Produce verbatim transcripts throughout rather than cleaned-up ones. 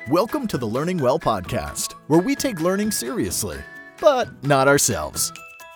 Welcome to the Learning Well podcast, where we take learning seriously, but not ourselves.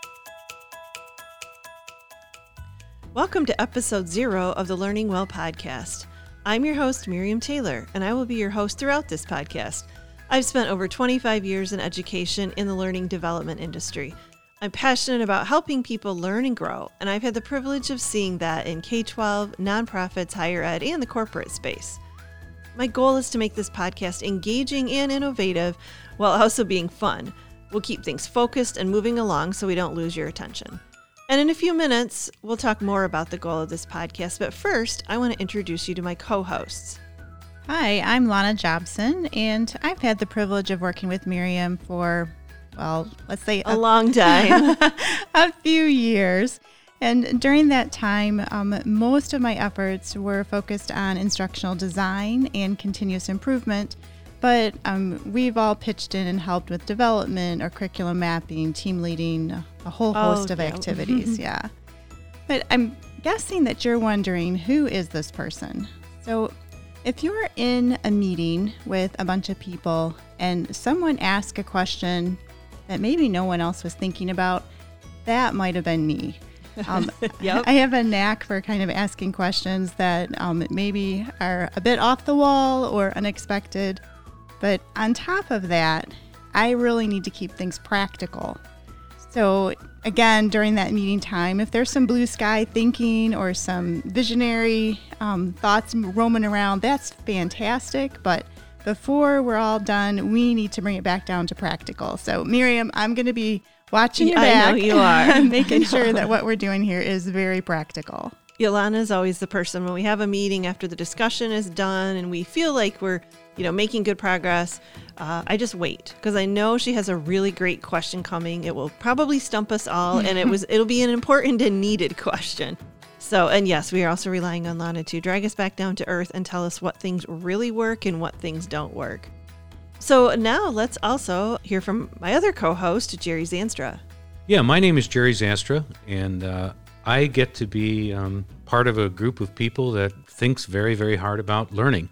Welcome to episode zero of the Learning Well podcast. I'm your host, Miriam Taylor, and I will be your host throughout this podcast. I've spent over twenty-five years in education in the learning development industry. I'm passionate about helping people learn and grow, and I've had the privilege of seeing that in K twelve, nonprofits, higher ed, and the corporate space. My goal is to make this podcast engaging and innovative while also being fun. We'll keep things focused and moving along so we don't lose your attention. And in a few minutes, we'll talk more about the goal of this podcast. But first, I want to introduce you to my co-hosts. Hi, I'm Lana Jobson, and I've had the privilege of working with Miriam for, well, let's say a, a long time, a few years. And during that time, um, most of my efforts were focused on instructional design and continuous improvement, but um, we've all pitched in and helped with development or curriculum mapping, team leading, a whole host oh, of yeah. activities, yeah. But I'm guessing that you're wondering, who is this person? So if you're in a meeting with a bunch of people and someone asks a question that maybe no one else was thinking about, that might have been me. Um, yep. I have a knack for kind of asking questions that um, maybe are a bit off the wall or unexpected. But on top of that, I really need to keep things practical. So again, during that meeting time, if there's some blue sky thinking or some visionary um, thoughts roaming around, that's fantastic. But before we're all done, we need to bring it back down to practical. So Miriam, I'm going to be watching your back. I know you are. Making sure that what we're doing here is very practical. Yolana is always the person when we have a meeting after the discussion is done and we feel like we're, you know, making good progress. Uh, I just wait because I know she has a really great question coming. It will probably stump us all, and it was it'll be an important and needed question. So, and yes, we are also relying on Lana to drag us back down to earth and tell us what things really work and what things don't work. So now let's also hear from my other co-host, Jerry Zanstra. Yeah, my name is Jerry Zanstra, and uh, I get to be um, part of a group of people that thinks very, very hard about learning.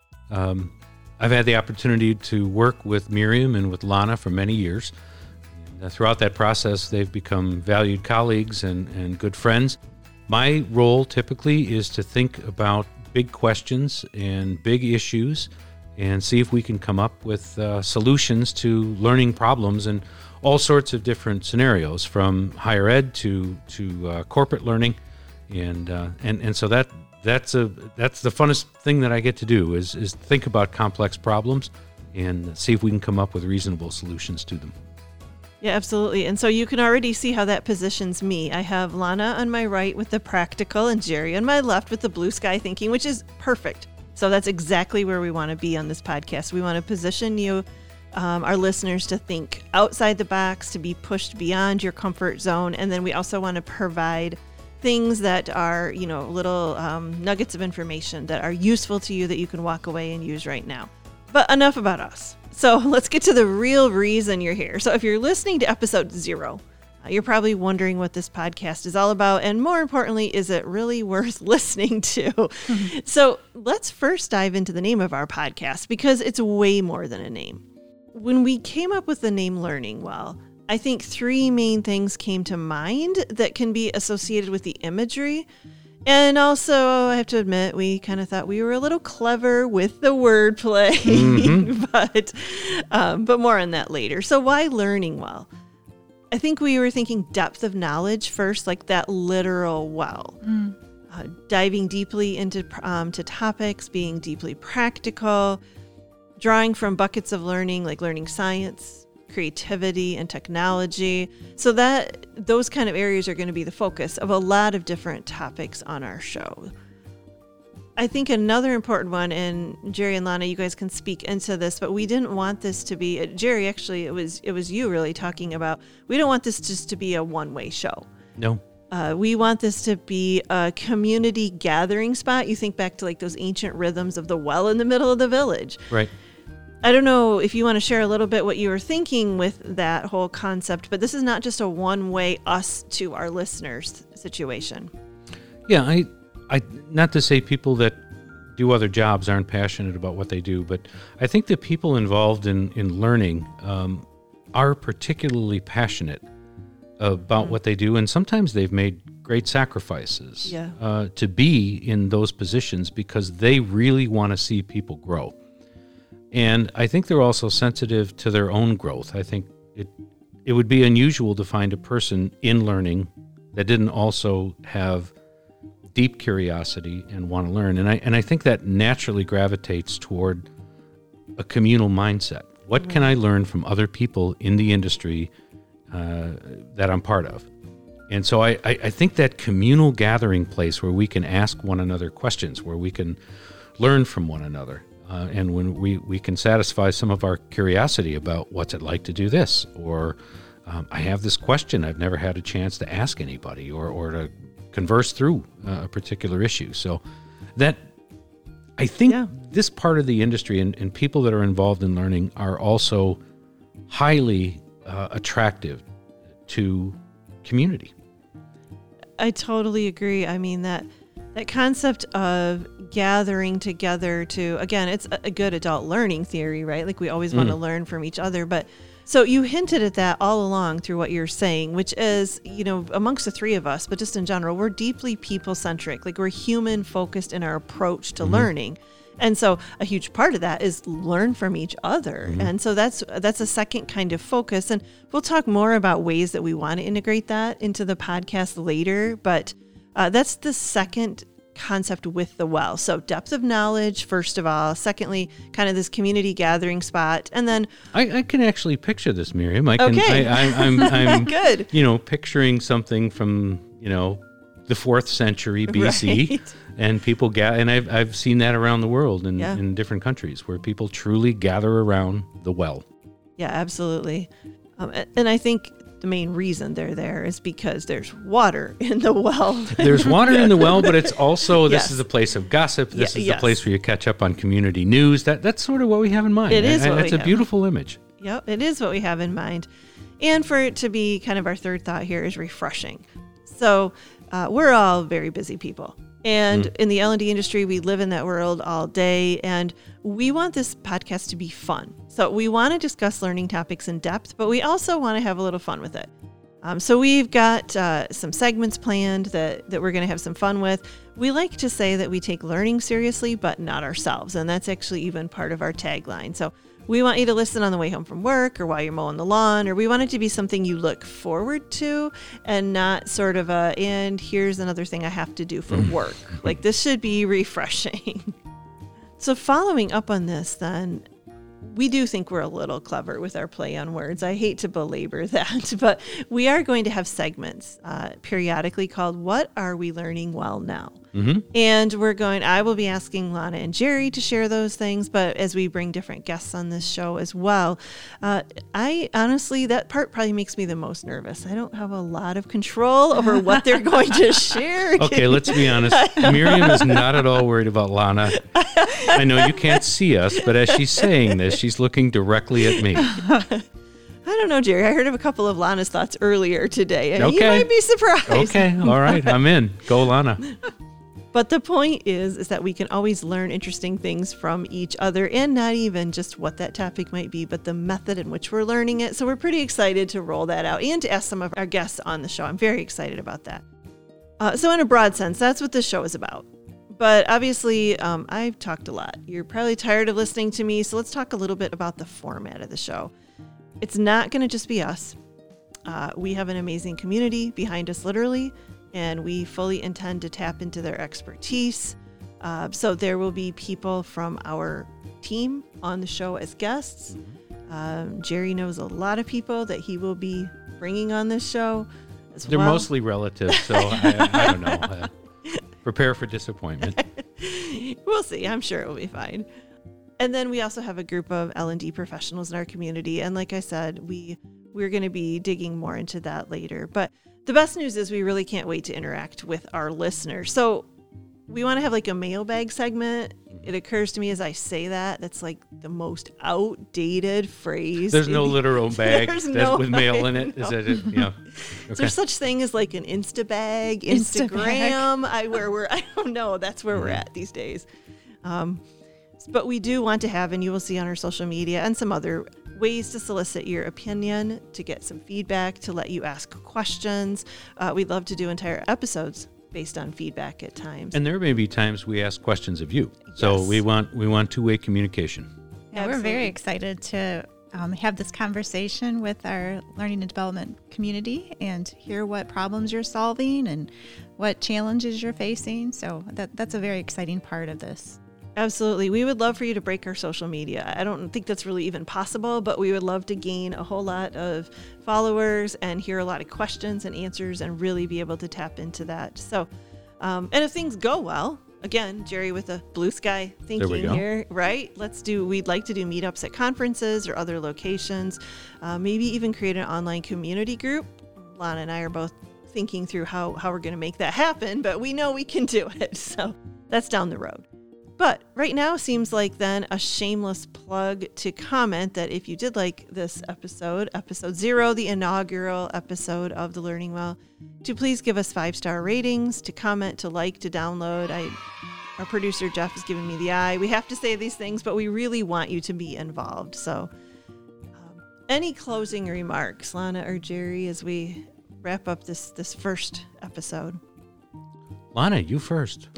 Um, I've had the opportunity to work with Miriam and with Lana for many years. And, uh, throughout that process, they've become valued colleagues and, and good friends. My role typically is to think about big questions and big issues and see if we can come up with uh, solutions to learning problems in all sorts of different scenarios, from higher ed to to uh, corporate learning, and uh, and and so that that's a that's the funnest thing that I get to do is is think about complex problems and see if we can come up with reasonable solutions to them. Yeah, absolutely. And so you can already see how that positions me. I have Lana on my right with the practical and Jerry on my left with the blue sky thinking, which is perfect. So that's exactly where we want to be on this podcast. We want to position you, um, our listeners, to think outside the box, to be pushed beyond your comfort zone. And then we also want to provide things that are, you know, little um, nuggets of information that are useful to you that you can walk away and use right now. But enough about us. So let's get to the real reason you're here. So if you're listening to episode zero, you're probably wondering what this podcast is all about, and more importantly, is it really worth listening to? Mm-hmm. So let's first dive into the name of our podcast, because it's way more than a name. When we came up with the name Learning Well, I think three main things came to mind that can be associated with the imagery. And also, I have to admit, we kind of thought we were a little clever with the wordplay, mm-hmm. but, um, but more on that later. So why Learning Well? I think we were thinking depth of knowledge first, like that literal well. Mm. Uh, diving deeply into um, to topics, being deeply practical, drawing from buckets of learning like learning science, creativity, and technology. So that those kind of areas are going to be the focus of a lot of different topics on our show. I think another important one, and Jerry and Lana, you guys can speak into this, but we didn't want this to be, Jerry, actually, it was it was you really talking about, we don't want this just to be a one-way show. No. Uh, we want this to be a community gathering spot. You think back to like those ancient rhythms of the well in the middle of the village. Right. I don't know if you want to share a little bit what you were thinking with that whole concept, but this is not just a one-way us to our listeners situation. Yeah, I, I not to say people that do other jobs aren't passionate about what they do. But I think the people involved in, in learning um, are particularly passionate about mm-hmm. what they do. And sometimes they've made great sacrifices yeah. uh, to be in those positions because they really want to see people grow. And I think they're also sensitive to their own growth. I think it it would be unusual to find a person in learning that didn't also have deep curiosity and want to learn. And I and I think that naturally gravitates toward a communal mindset. What mm-hmm. can I learn from other people in the industry uh, that I'm part of? And so I, I, I think that communal gathering place where we can ask one another questions, where we can learn from one another, uh, and when we, we can satisfy some of our curiosity about what's it like to do this, or um, I have this question I've never had a chance to ask anybody, or, or to converse through uh, a particular issue. So that, I think yeah. this part of the industry and, and people that are involved in learning are also highly uh, attractive to community. I totally agree. I mean, that that concept of gathering together to, again, it's a good adult learning theory, right? Like we always mm. want to learn from each other. But so you hinted at that all along through what you're saying, which is, you know, amongst the three of us, but just in general, we're deeply people-centric. Like we're human-focused in our approach to mm-hmm. learning. And so a huge part of that is learn from each other. Mm-hmm. And so that's that's a second kind of focus. And we'll talk more about ways that we want to integrate that into the podcast later. But uh, that's the second concept with the well. So depth of knowledge, first of all. Secondly, kind of this community gathering spot. And then I, I can actually picture this, Miriam. I can, okay. I, I, I'm, I'm good. You know, picturing something from, you know, the fourth century B C. Right. And people gather, and I've I've seen that around the world in, yeah. in different countries where people truly gather around the well. Yeah, absolutely. Um, and I think the main reason they're there is because there's water in the well. There's water in the well, but it's also this yes. is a place of gossip. This yeah, is yes. the place where you catch up on community news. That that's sort of what we have in mind. It is. And, what it's we a have. beautiful image. Yep, it is what we have in mind. And for it to be kind of our third thought here is refreshing. So uh, we're all very busy people. And mm. in the L and D industry, we live in that world all day, and we want this podcast to be fun. So we want to discuss learning topics in depth, but we also want to have a little fun with it. Um, so we've got uh, some segments planned that, that we're going to have some fun with. We like to say that we take learning seriously, but not ourselves. And that's actually even part of our tagline. So we want you to listen on the way home from work or while you're mowing the lawn, or we want it to be something you look forward to and not sort of a, and here's another thing I have to do for work. Like this should be refreshing. So following up on this then, we do think we're a little clever with our play on words. I hate to belabor that, but we are going to have segments uh, periodically called What Are We Learning Well Now? Mm-hmm. And we're going, I will be asking Lana and Jerry to share those things, but as we bring different guests on this show as well, uh, I honestly, that part probably makes me the most nervous. I don't have a lot of control over what they're going to share. Okay, let's be honest. Miriam is not at all worried about Lana. I know you can't see us, but as she's saying this, she's looking directly at me. I don't know, Jerry. I heard of a couple of Lana's thoughts earlier today, and okay. you might be surprised. Okay, all right, I'm in. Go, Lana. But the point is, is that we can always learn interesting things from each other, and not even just what that topic might be, but the method in which we're learning it. So we're pretty excited to roll that out and to ask some of our guests on the show. I'm very excited about that. Uh, so in a broad sense, that's what this show is about. But obviously, um, I've talked a lot. You're probably tired of listening to me, so let's talk a little bit about the format of the show. It's not going to just be us. Uh, we have an amazing community behind us, literally, and we fully intend to tap into their expertise. Uh, so there will be people from our team on the show as guests. Um, Jerry knows a lot of people that he will be bringing on this show as They're well. mostly relatives, so I, I don't know. Uh, prepare for disappointment. We'll see. I'm sure it will be fine. And then we also have a group of L and D professionals in our community. And like I said, we, we're going to be digging more into that later. But the best news is we really can't wait to interact with our listeners. So we want to have like a mailbag segment. It occurs to me as I say that, that's like the most outdated phrase. There's no the, literal bag that's no, with mail in it. No. Is that it? Yeah. Okay. Is there such thing as like an Insta bag, Insta Instagram? I where we're I don't know. That's where mm-hmm. we're at these days. Um, but we do want to have, and you will see on our social media and some other ways to solicit your opinion, to get some feedback, to let you ask questions. Uh, we'd love to do entire episodes based on feedback at times. And there may be times we ask questions of you. So Yes. we want we want two-way communication. Yeah, we're very Absolutely. excited to um, have this conversation with our learning and development community and hear what problems you're solving and what challenges you're facing. So that that's a very exciting part of this. Absolutely. We would love for you to break our social media. I don't think that's really even possible, but we would love to gain a whole lot of followers and hear a lot of questions and answers and really be able to tap into that. So, um, and if things go well, again, Jerry with a blue sky thinking go. here, right? Let's do, we'd like to do meetups at conferences or other locations, uh, maybe even create an online community group. Lana and I are both thinking through how, how we're going to make that happen, but we know we can do it. So that's down the road. But right now seems like then a shameless plug to comment that if you did like this episode, episode zero, the inaugural episode of The Learning Well, to please give us five-star ratings, to comment, to like, to download. I, our producer, Jeff, is giving me the eye. We have to say these things, but we really want you to be involved. So um, any closing remarks, Lana or Jerry, as we wrap up this, this first episode? Lana, you first.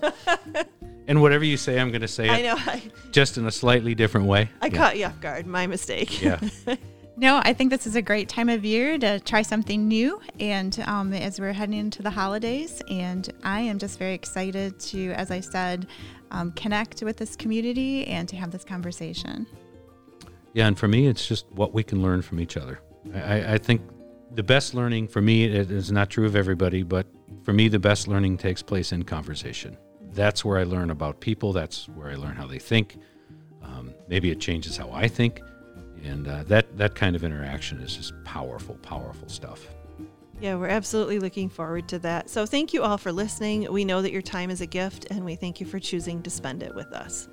And whatever you say, I'm going to say it I know. I, just in a slightly different way. I Yeah. caught you off guard. My mistake. Yeah. No, I think this is a great time of year to try something new, and um, as we're heading into the holidays, and I am just very excited to, as I said, um, connect with this community and to have this conversation. Yeah, and for me, it's just what we can learn from each other. I, I think the best learning, for me, it is not true of everybody, but for me, the best learning takes place in conversation. That's where I learn about people. That's where I learn how they think. Um, maybe it changes how I think. And uh, that, that kind of interaction is just powerful, powerful stuff. Yeah, we're absolutely looking forward to that. So thank you all for listening. We know that your time is a gift, and we thank you for choosing to spend it with us.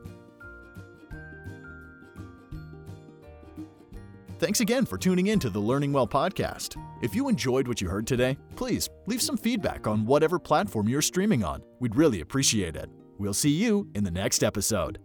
Thanks again for tuning in to the Learning Well podcast. If you enjoyed what you heard today, please leave some feedback on whatever platform you're streaming on. We'd really appreciate it. We'll see you in the next episode.